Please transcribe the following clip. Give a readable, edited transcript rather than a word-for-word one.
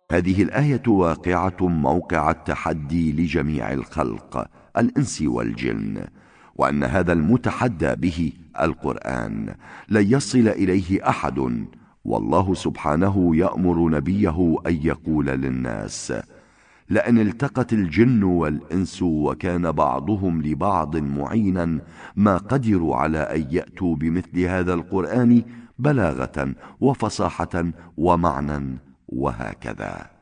هذه الآية واقعة موقع التحدي لجميع الخلق الإنس والجن، وأن هذا المتحدى به القرآن لن يصل إليه أحد، والله سبحانه يأمر نبيه أن يقول للناس: لئن التقت الجن والإنس وكان بعضهم لبعض معينا ما قدروا على أن يأتوا بمثل هذا القرآن بلاغة وفصاحة ومعنى، وهكذا.